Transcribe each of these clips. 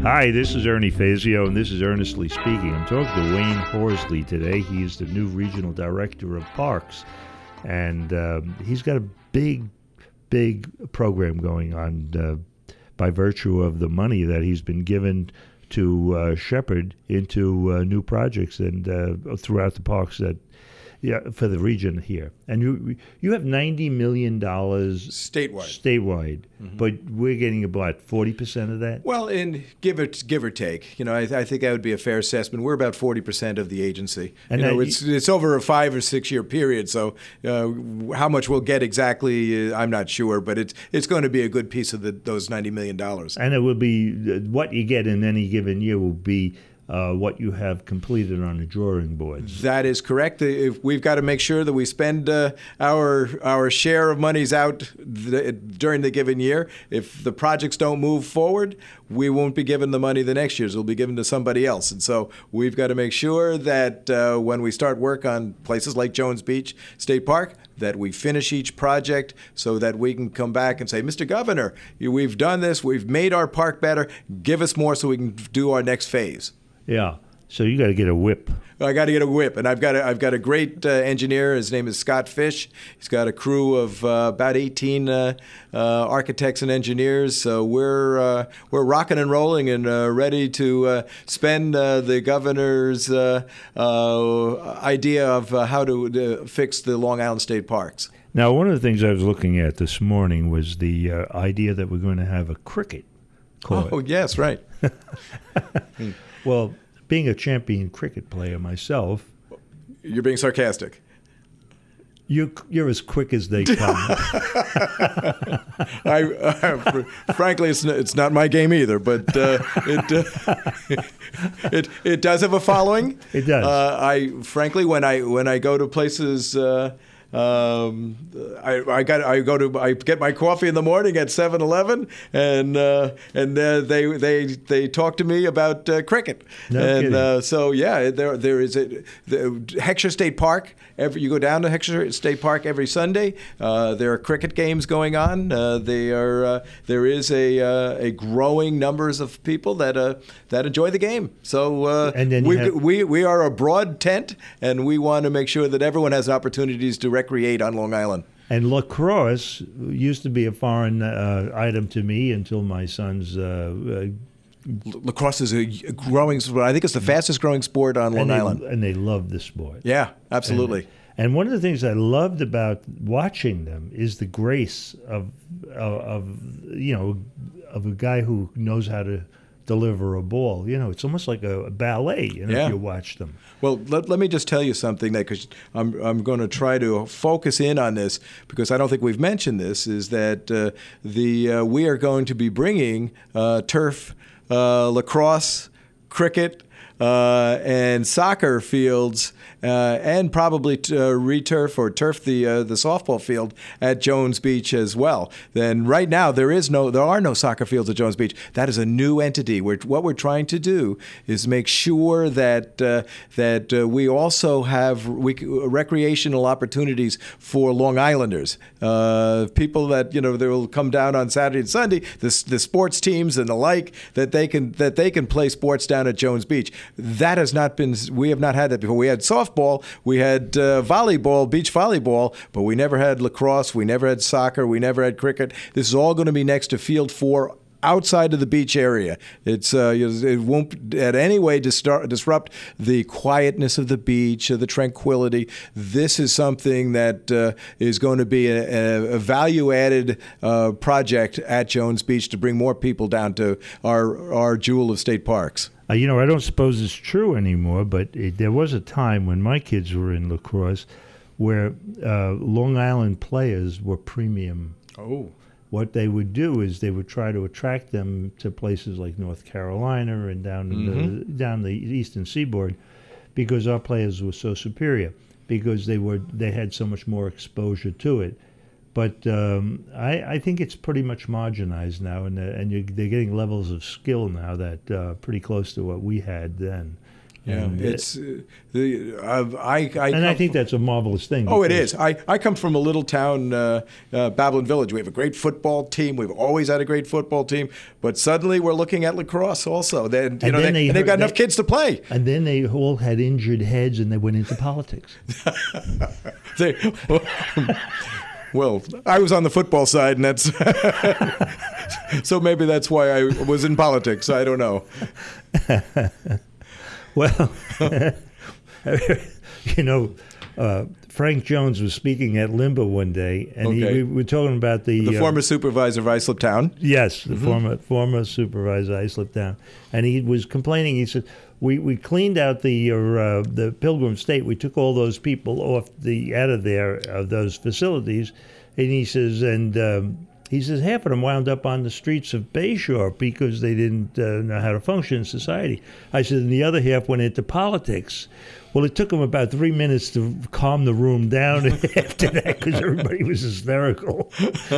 Hi, this is Ernie Fazio, and this is Earnestly Speaking. I'm talking to Wayne Horsley today. He's the new Regional Director of Parks, and he's got a big program going on by virtue of the money that he's been given to shepherd into new projects and throughout the parks for the region here. And you have $90 million statewide, mm-hmm. But we're getting about 40% of that? Well, give or take. I think that would be a fair assessment. We're about 40% of the agency. And it's over a 5 or 6 year period, so how much we'll get exactly, I'm not sure, but it's going to be a good piece of those $90 million. And it will be, what you get in any given year will be what you have completed on the drawing boards. That is correct. We've got to make sure that we spend our share of monies out during the given year. If the projects don't move forward, we won't be given the money the next year. It'll be given to somebody else. And so we've got to make sure that when we start work on places like Jones Beach State Park, that we finish each project so that we can come back and say, Mr. Governor, we've done this. We've made our park better. Give us more so we can do our next phase. Yeah, so you got to get a whip. I got to get a whip, and I've got a great engineer. His name is Scott Fish. He's got a crew of about 18 architects and engineers. So we're rocking and rolling and ready to spend the governor's idea of how to fix the Long Island State Parks. Now, one of the things I was looking at this morning was the idea that we're going to have a cricket court. Oh, yes, right. Well, being a champion cricket player myself... You're being sarcastic. You're as quick as they come. Frankly, it's not my game either, but it does have a following. It does. Frankly, when I go to places... I get my coffee in the morning at 7-Eleven, and they talk to me about cricket. So yeah, there is the Heckscher State Park. You go down to Heckscher State Park every Sunday. There are cricket games going on. There is a growing numbers of people that enjoy the game. So we are a broad tent, and we want to make sure that everyone has opportunities to recreate on Long Island. And lacrosse used to be a foreign item to me until my son's... Lacrosse is a growing sport. I think it's the fastest growing sport on Long Island. And they love the sport. Yeah, absolutely. And one of the things I loved about watching them is the grace of a guy who knows how to deliver a ball. It's almost like a ballet, if you watch them. Well, let me just tell you something, because I'm going to try to focus in on this, because I don't think we've mentioned this, is that we are going to be bringing turf, lacrosse, cricket, and soccer fields, and probably returf or turf the softball field at Jones Beach as well. Then right now there are no soccer fields at Jones Beach. That is a new entity. What we're trying to do is make sure that we also have recreational opportunities for Long Islanders, people that they will come down on Saturday and Sunday, the sports teams and the like, that they can play sports down at Jones Beach. That has not been. We have not had that before. We had softball, we had volleyball, beach volleyball, but we never had lacrosse. We never had soccer. We never had cricket. This is all going to be next to Field 4. Outside of the beach area. It won't in any way disrupt the quietness of the beach, the tranquility. This is something that is going to be a value-added project at Jones Beach to bring more people down to our jewel of state parks. I don't suppose it's true anymore, but there was a time when my kids were in lacrosse where Long Island players were premium. Oh. What they would do is they would try to attract them to places like North Carolina and down the eastern seaboard, because our players were so superior, because they had so much more exposure to it. But I think it's pretty much marginalized now, and they're getting levels of skill now that pretty close to what we had then. Yeah, And, it's I think that's a marvelous thing. Oh, it is. I come from a little town, Babylon Village. We have a great football team. We've always had a great football team. But suddenly we're looking at lacrosse also. They've got enough kids to play. And then they all had injured heads and they went into politics. Well, I was on the football side, and that's so maybe that's why I was in politics. I don't know. Well, Frank Jones was speaking at Limba one day, and we were talking about the former supervisor of Islip Town. Yes, the former supervisor of Islip Town, and he was complaining. He said, "We cleaned out the Pilgrim State. We took all those people out of there of those facilities," and he says, half of them wound up on the streets of Bayshore because they didn't know how to function in society. I said, and the other half went into politics. Well, it took them about 3 minutes to calm the room down after that because everybody was hysterical.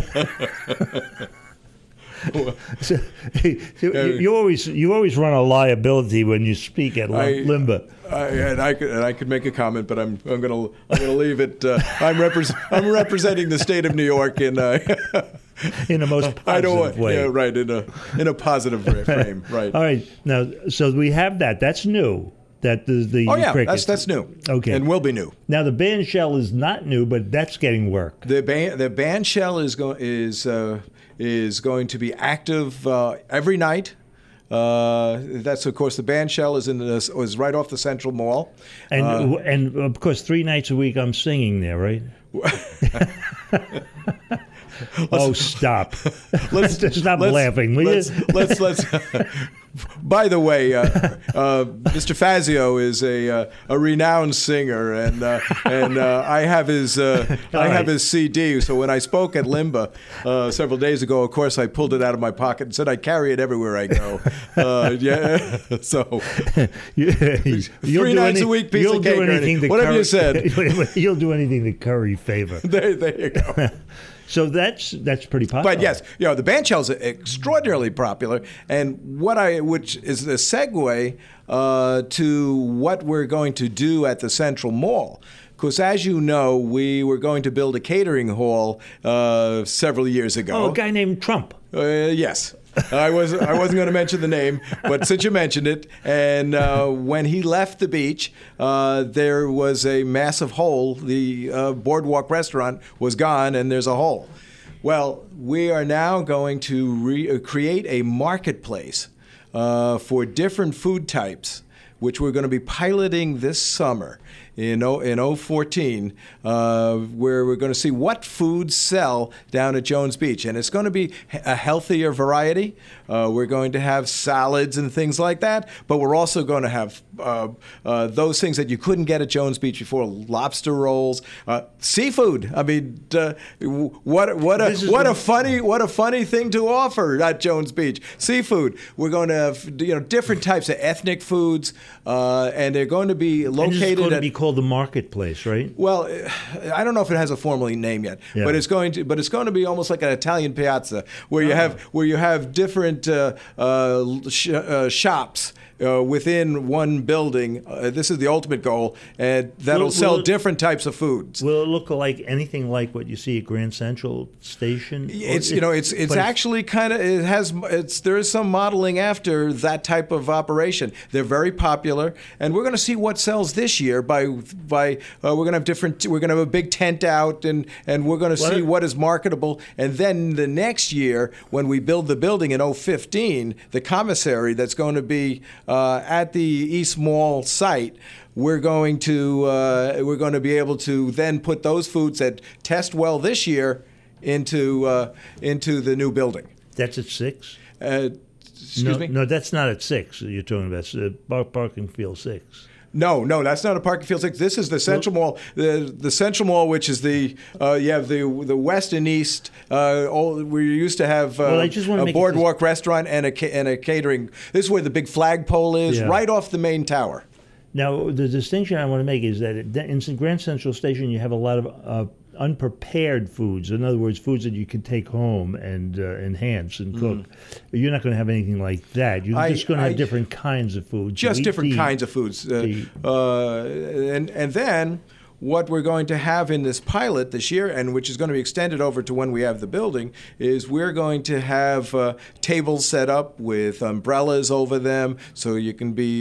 So, you always run a liability when you speak at Limba. I could make a comment, but I'm going to leave it. I'm representing the state of New York in a most positive way. Yeah, right. In a positive frame. Right. All right. Now, so we have that. That's new. That the cricket. That's new. Okay, and will be new. Now the band shell is not new, but that's getting work. The band shell is going to be active every night. That's of course the band shell is right off the Central Mall, and of course 3 nights a week I'm singing there, right? Oh, stop! Stop laughing. Let's. By the way, Mr. Fazio is a renowned singer, and I have his his CD. So when I spoke at Limba several days ago, of course I pulled it out of my pocket and said I carry it everywhere I go. So 3 nights a week, piece of cake. Whatever you said. You'll do anything to curry favor. There you go. So that's pretty popular. But yes, the band shell is extraordinarily popular, and which is the segue to what we're going to do at the Central Mall. Because as you know, we were going to build a catering hall several years ago. Oh, a guy named Trump. Yes. I wasn't going to mention the name, but since you mentioned it, and when he left the beach, there was a massive hole. The Boardwalk restaurant was gone, and there's a hole. Well, we are now going to create a marketplace for different food types, which we're going to be piloting this summer in 2014, where we're going to see what foods sell down at Jones Beach. And it's going to be a healthier variety. We're going to have salads and things like that, but we're also going to have those things that you couldn't get at Jones Beach before: lobster rolls, seafood. I mean, what a funny thing to offer at Jones Beach. Seafood. We're going to have different types of ethnic foods, and they're going to be located. And it's going to be called the marketplace, right? Well, I don't know if it has a formal name yet, but it's going to be almost like an Italian piazza where you have different shops within one building. This is the ultimate goal, and that'll sell different types of foods. Will it look like anything like what you see at Grand Central Station? It's actually kind of there is some modeling after that type of operation. They're very popular, and we're going to see what sells this year. We're going to have a big tent out, and we're going to see what is marketable, and then the next year when we build the building in 2015, the commissary that's going to be at the East Mall site, we're going to be able to then put those foods that test well this year into the new building. That's at 6? Excuse me? No, that's not at 6. You're talking about Parking Field 6. No, that's not a Parking Field 6. This is the Central Mall. The Central Mall, which is the west and east. We used to have a boardwalk restaurant and a catering. This is where the big flagpole is, right off the main tower. Now, the distinction I want to make is that in Grand Central Station, you have a lot of unprepared foods. In other words, foods that you can take home and enhance and cook. You're not going to have anything like that. You're just going to have different kinds of foods. Just different kinds of foods. And then what we're going to have in this pilot this year, and which is going to be extended over to when we have the building, is we're going to have tables set up with umbrellas over them, so you can be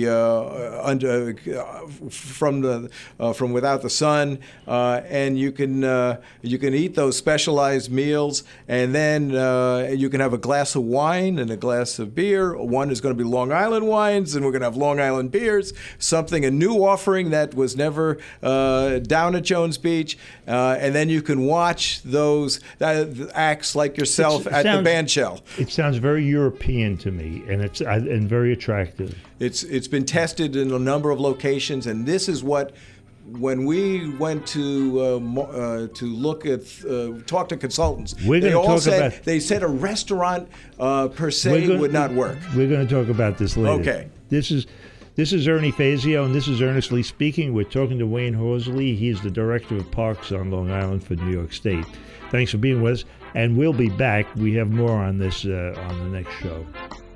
from without the sun, and you can eat those specialized meals, and then you can have a glass of wine and a glass of beer. One is going to be Long Island wines, and we're going to have Long Island beers. A new offering that was never down at Jones Beach, and then you can watch those acts like yourself at the bandshell. It sounds very European to me, and it's very attractive. It's been tested in a number of locations, and this is what. When we went to look at talk to consultants, they said a restaurant per se would not work. We're going to talk about this later. Okay. This is Ernie Fazio, and this is Earnestly Speaking. We're talking to Wayne Horsley. He's the director of parks on Long Island for New York State. Thanks for being with us, and we'll be back. We have more on this on the next show.